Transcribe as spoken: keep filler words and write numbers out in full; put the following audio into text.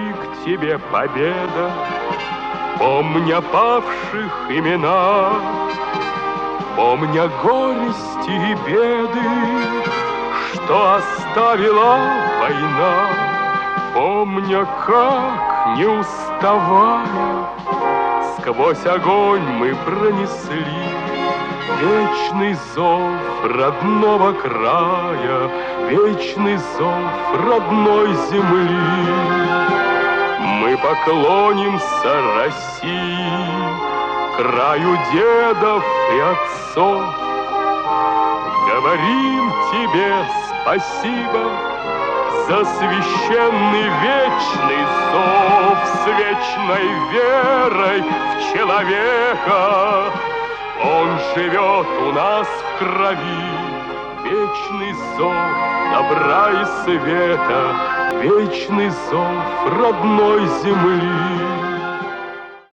к тебе победа, помня павших имена, помня горести и беды, что оставила война, помня, как, не уставая, сквозь огонь мы пронесли вечный зов родного края, вечный зов родной земли. Мы поклонимся России, краю дедов и отцов, говорим тебе спасибо за священный вечный зов, с вечной верой в человека. Он живет у нас в крови, вечный зов добра и света, вечный зов родной земли.